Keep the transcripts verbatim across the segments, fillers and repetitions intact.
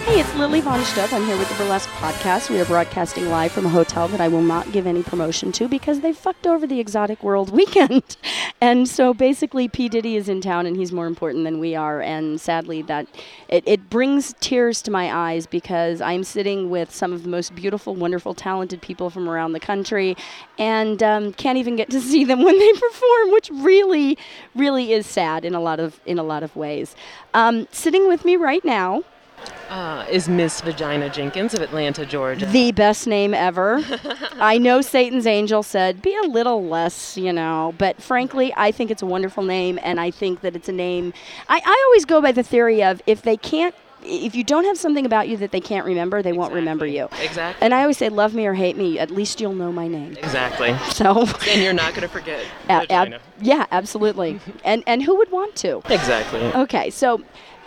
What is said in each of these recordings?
Hey, it's Lily Von Stubb. I'm here with the Burlesque Podcast. We are broadcasting live from a hotel that I will not give any promotion to because they fucked over the Exotic World weekend. And so basically P. Diddy is in town and he's more important than we are. And sadly, that it, it brings tears to my eyes because I'm sitting with some of the most beautiful, wonderful, talented people from around the country and um, can't even get to see them when they perform, which really, really is sad in a lot of in a lot of ways. Um, sitting with me right now, Uh, is Miss Vagina Jenkins of Atlanta, Georgia. the best name ever. I know Satan's Angel said, be a little less, you know, but frankly, I think it's a wonderful name, and I think that it's a name. I, I always go by the theory of if they can't, if you don't have something about you that they can't remember, they won't Exactly. remember you. Exactly. And I always say, love me or hate me, at least you'll know my name. Exactly. So, And you're not going to forget a- ab- vagina. yeah, absolutely. and and who would want to? Exactly. Okay, so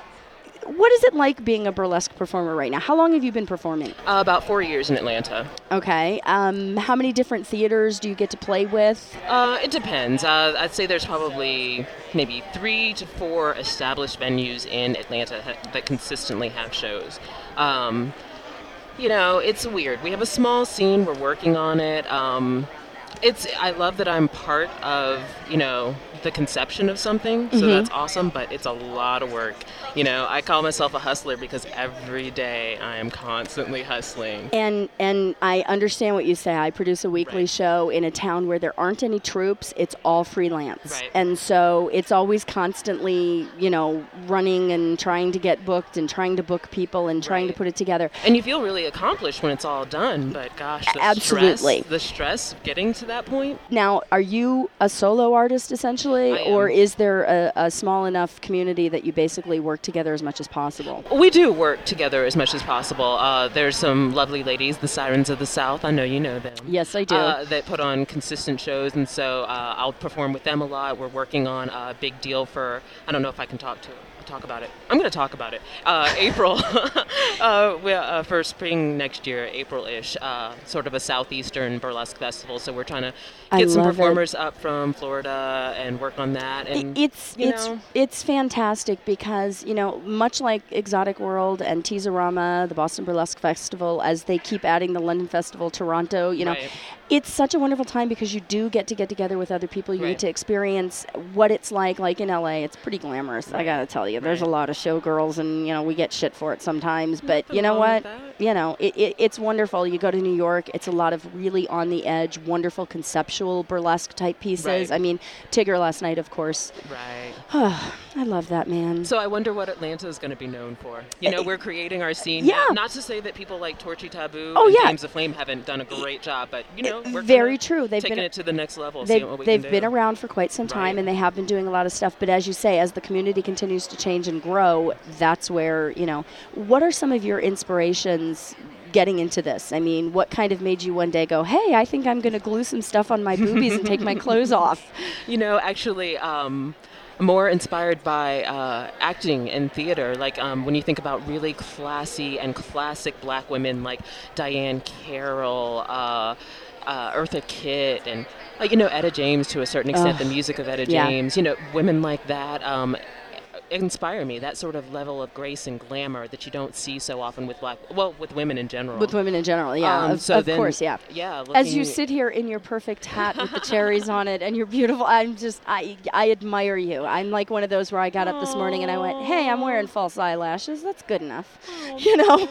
what is it like being a burlesque performer right now? How long have you been performing? Uh, about four years in Atlanta. Okay. Um, how many different theaters do you get to play with? Uh, it depends. Uh, I'd say there's probably maybe three to four established venues in Atlanta ha- that consistently have shows. Um, you know, it's weird. We have a small scene. We're working on it. Um, it's. I love that I'm part of, you know, the conception of something. So Mhm. that's awesome, but it's a lot of work. You know, I call myself a hustler because every day I am constantly hustling. And and I understand what you say. I produce a weekly Right. show in a town where there aren't any troops. It's all freelance. Right. And so it's always constantly, you know, running and trying to get booked and trying to book people and trying to Right. put it together. And you feel really accomplished when it's all done, but gosh, the Absolutely. stress, the stress of getting to that point. Now, are you a solo artist essentially, I am. or is there a, a small enough community that you basically work together as much as possible? We do work together as much as possible. Uh, there's some lovely ladies, the Sirens of the South. I know you know them. Yes, I do. Uh, that put on consistent shows, and so uh, I'll perform with them a lot. We're working on a big deal for, I don't know if I can talk to talk about it. I'm going to talk about it. Uh, April, uh, we, uh, for spring next year, April-ish, uh, sort of a southeastern burlesque festival. So we're trying to I get some love it. performers up from Florida and work on that. And It's you it's know. it's fantastic because, you know, much like Exotic World and Teaserama, the Boston Burlesque Festival, as they keep adding the London Festival, Toronto, you know, Right. it's such a wonderful time because you do get to get together with other people. You Right. get to experience what it's like. Like in L A, it's pretty glamorous. I Right. gotta tell you, there's Right. a lot of showgirls, and you know we get shit for it sometimes. But Nothing you know wrong what? with that. You know, it, it, it's wonderful. You go to New York, it's a lot of really on the edge, wonderful conceptual burlesque type pieces. Right. I mean, Tigger last night, of course. Right. I love that, man. So I wonder what Atlanta is going to be known for. You know, Uh, we're creating our scene. yeah. Now. Not to say that people like Torchy Taboo Oh, and yeah. James the Flame haven't done a great job, but you know, we're Very kinda true. They've taking been it to the next level. they've seeing what we they've can been do. around for quite some time, Right. and they have been doing a lot of stuff. But as you say, as the community continues to change and grow, that's where, you know, what are some of your inspirations getting into this? I mean, what kind of made you one day go, hey, I think I'm going to glue some stuff on my boobies and take my clothes off? You know, actually, um, more inspired by uh, acting and theater. Like um, when you think about really classy and classic black women like Diane Carroll, uh, uh, Eartha Kitt, and uh, you know, Etta James to a certain extent, Ugh, the music of Etta yeah. James. You know, women like that. Um, inspire me, that sort of level of grace and glamour that you don't see so often with black, well, with women in general. With women in general, yeah, Um, of, so of then- course, yeah. Yeah. As you looking- sit here in your perfect hat with the cherries on it and you're beautiful, I'm just, I I admire you. I'm like one of those where I got up this morning and I went, hey, I'm wearing false eyelashes. That's good enough. You know?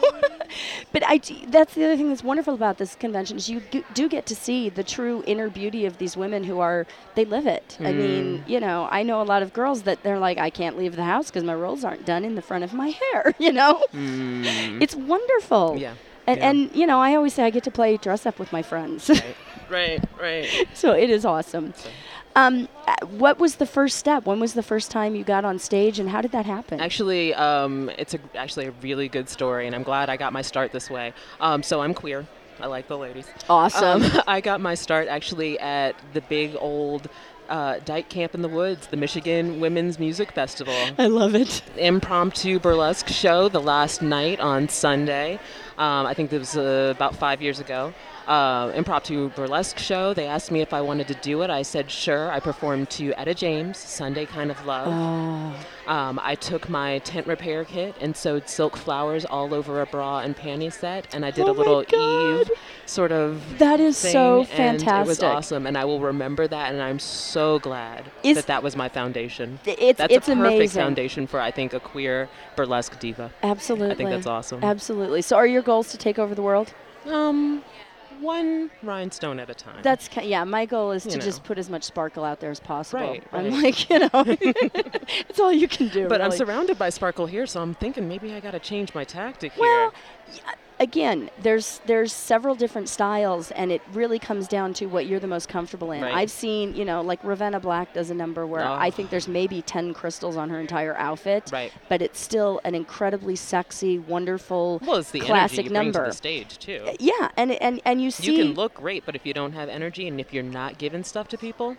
But I, d- that's the other thing that's wonderful about this convention is you g- do get to see the true inner beauty of these women who are, they live it. I mean, you know, I know a lot of girls that they're like, I can't leave the house because my rolls aren't done in the front of my hair, you know? Mm, It's wonderful. yeah. And, yeah. and, you know, I always say I get to play dress up with my friends. Right, right, right. So it is awesome. Um, uh, what was the first step? When was the first time you got on stage, and how did that happen? Actually, um, it's a, actually a really good story, and I'm glad I got my start this way. Um, so I'm queer. I like the ladies. Awesome. Um, I got my start actually at the big old uh, Dyke Camp in the Woods, the Michigan Women's Music Festival. I love it. Impromptu burlesque show the last night on Sunday. Um, I think it was uh, about five years ago. uh, impromptu burlesque show. They asked me if I wanted to do it. I said sure. I performed to Etta James, Sunday Kind of Love. Oh. Um, I took my tent repair kit and sewed silk flowers all over a bra and panty set, and I did Oh a little my God. Eve sort of That is thing, so and fantastic. it was awesome, and I will remember that, and I'm so glad Is- that that was my foundation. It's That's it's a perfect amazing. foundation for, I think, a queer burlesque diva. Absolutely. I think that's awesome. Absolutely. So, are your goals to take over the world? Um, one rhinestone at a time. That's ki- yeah. My goal is You to know. just put as much sparkle out there as possible. Right, I'm right. like, you know, it's all you can do. but I'm really. surrounded by sparkle here, so I'm thinking maybe I got to change my tactic Well, here. y- again, there's there's several different styles, and it really comes down to what you're the most comfortable in. Right. I've seen, you know, like Ravenna Black does a number where Oh. I think there's maybe ten crystals on her entire outfit, Right. but it's still an incredibly sexy, wonderful, Well, it's the classic energy you bring number. to the stage too. Yeah, and and and you see, You can look great, but if you don't have energy and if you're not giving stuff to people,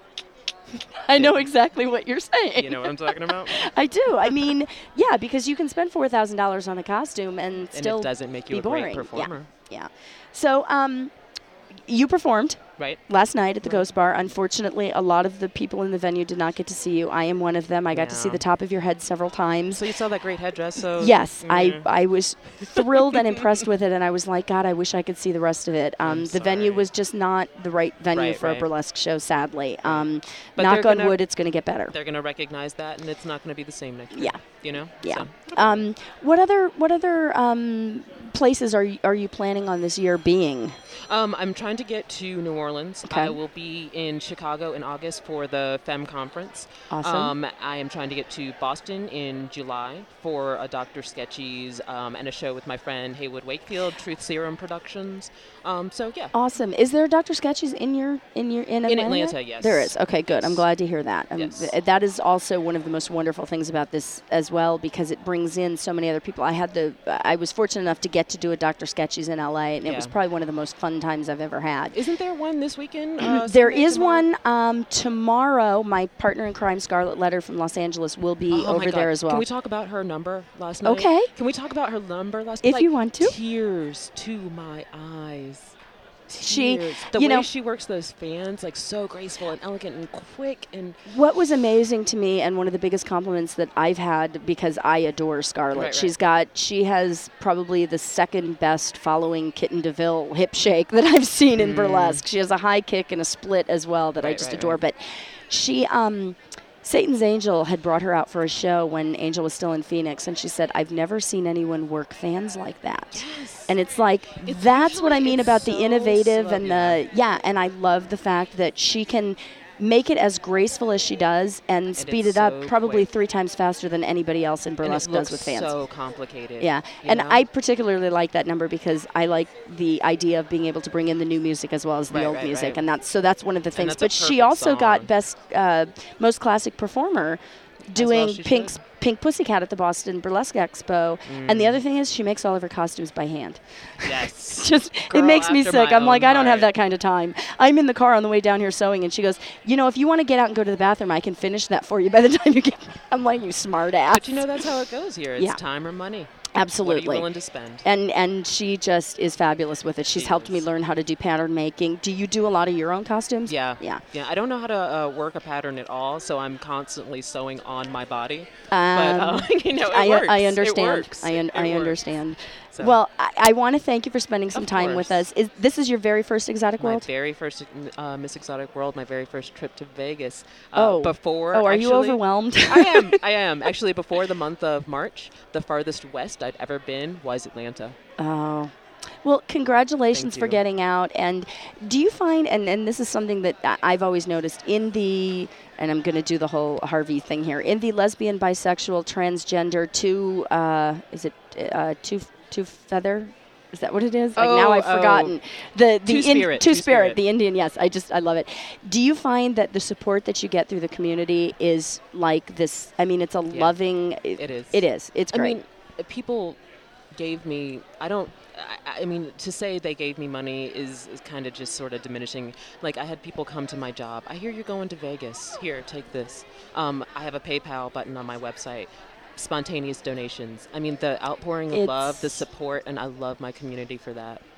I know exactly what you're saying. you know what I'm talking about? I do. I mean, yeah, because you can spend four thousand dollars on a costume and And still it doesn't make you be a boring. great performer, Yeah. yeah. So, um, you performed right? last night at the Ghost Bar. Unfortunately, a lot of the people in the venue did not get to see you. I am one of them. I got to see Yeah. the top of your head several times. So you saw that great headdress, so Yes, I, yeah. I was thrilled and impressed with it, and I was like, God, I wish I could see the rest of it. Um, I'm the venue sorry. was just not the right venue Right, for a right. burlesque show, sadly. Um, But knock they're on gonna- wood, it's going to get better. They're gonna recognize that, and it's not gonna be the same next year. Yeah. You know. Yeah. So. Um, what other what other um, places are you, are you planning on this year being? Um, I'm trying to get to New Orleans. Okay. I will be in Chicago in August for the Femme Conference. Awesome. Um, I am trying to get to Boston in July for a Doctor Sketchy's um, and a show with my friend Haywood Wakefield, Truth Serum Productions. Um, so yeah. Awesome. Is there Doctor Sketchy's in your in your in Atlanta? Atlanta, yet? yes. There is. Okay, good. I'm Yes. glad to hear that. Um, Yes. th- that is also one of the most wonderful things about this as well, because it brings in so many other people. I had the I was fortunate enough to get to do a Doctor Sketchy's in L A, and it Yeah. was probably one of the most fun times I've ever had. Isn't there one this weekend? Uh, There Sunday, is tomorrow? one um, tomorrow. My partner in crime, Scarlet Letter from Los Angeles, will be Oh my over God. there as well. Can we talk about her number last night? Okay. Can we talk about her number last night? If you want to. Tears to my eyes. She- Tears. The you way know- she works those fans, like so graceful and elegant and quick and What was amazing to me, and one of the biggest compliments that I've had, because I adore Scarlett, Right, right. she's got, she has probably the second best following Kitten DeVille hip shake that I've seen in burlesque. She has a high kick and a split as well that I Right, just right, adore. right. But she, um, Satan's Angel had brought her out for a show when Angel was still in Phoenix, and she said, I've never seen anyone work fans like that. Yes. And it's like, It's that's what I usually- mean it's about the so innovative slow, and yeah. the, yeah, and I love the fact that she can make it as graceful as she does and speed it's it up so probably quick. three times faster than anybody else in and burlesque it does looks with fans. so complicated. Yeah, you and know? I particularly like that number because I like the idea of being able to bring in the new music as well as the Right, old right, music, right. and that's so that's one of the things. that's a But she perfect also got song. best uh, most classic performer doing she Pink's should. Pink Pussycat at the Boston Burlesque Expo, and the other thing is she makes all of her costumes by hand. Yes. Just Girl it makes me after sick. my I'm like, own I don't have heart. that kind of time. I'm in the car on the way down here sewing, and she goes, you know, if you want to get out and go to the bathroom, I can finish that for you by the time you get. I'm like, you smart ass. But you know that's how it goes here. It's Yeah. time or money. Absolutely. What are you willing to spend? And and she just is fabulous with it. She's She helped me is. learn how to do pattern making. Do you do a lot of your own costumes? Yeah. Yeah. Yeah. I don't know how to uh, work a pattern at all, so I'm constantly sewing on my body. Um, but uh, you know, it I, works. I It understand. works. I, un- It I works. understand. So- Well, I, I want to thank you for spending some Of time with course. us. Is this is your very first Exotic My World? very first uh, Miss Exotic World, my very first trip to Vegas. Uh, Oh. Before. Oh, are you actually- overwhelmed? I am. I am. Actually, before the month of March, the farthest west I'd ever been was Atlanta. Oh. Well, congratulations Thank for you. getting out. And do you find, and, and this is something that I- I've always noticed in the, and I'm going to do the whole Harvey thing here, in the lesbian, bisexual, transgender, two, uh, is it uh, two, two feather? Is that what it is? Like now Oh, I've oh. forgotten. The, the Two Spirit, two Two spirit, Spirit. the Indian, yes. I just, I love it. Do you find that the support that you get through the community is like this? I mean, it's a Yeah. loving. It is. It is. It's I great. mean, uh, people gave me. I don't. I, I mean, to say they gave me money is, is kind of just sort of diminishing. Like, I had people come to my job. I hear you're going to Vegas. Here, take this. Um, I have a PayPal button on my website. Spontaneous donations. I mean, the outpouring of love, the It's- support, and I love my community for that.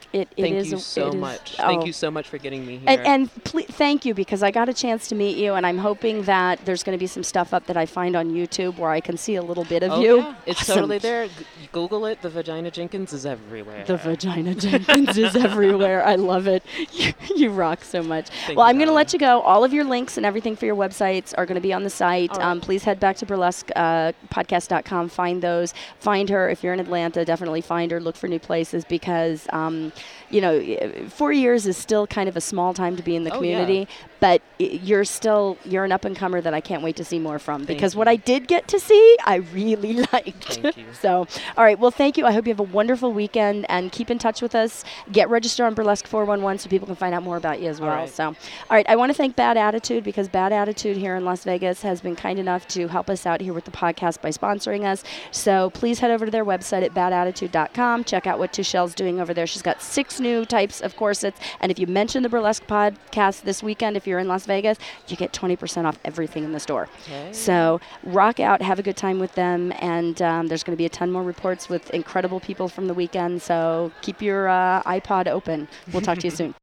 It, it Thank is you a- so it is- much. oh. Thank you so much for getting me here. And, and ple- thank you, because I got a chance to meet you, and I'm hoping that there's going to be some stuff up that I find on YouTube where I can see a little bit of oh, you. yeah. It's Awesome. totally there. G- Google it. The Vagina Jenkins is everywhere. The Vagina Jenkins is everywhere. I love it. You, you rock so much. Thank well, you, I'm going to darling. let you go. All of your links and everything for your websites are going to be on the site. All right. Um, please head back to burlesque uh, podcast dot com. Find those. Find her. If you're in Atlanta, definitely find her. Look for new places because, um, you know, four years is still kind of a small time to be in the Oh, yeah. community. But i- you're still, you're an up-and-comer that I can't wait to see more from. Thank because you. what I did get to see, I really liked. Thank you. So, all right. Well, thank you. I hope you have a wonderful weekend and keep in touch with us. Get registered on Burlesque four one one so people can find out more about you as All well. right. So, all right. I want to thank Bad Attitude because Bad Attitude here in Las Vegas has been kind enough to help us out here with the podcast by sponsoring us. So please head over to their website at bad attitude dot com. Check out what Tichelle's doing over there. She's got six new types of corsets. And if you mention the Burlesque podcast this weekend, if you're in Las Vegas, you get twenty percent off everything in the store. Okay. So rock out, have a good time with them, and um, there's going to be a ton more reports with incredible people from the weekend. So keep your uh, iPod open. We'll talk to you soon.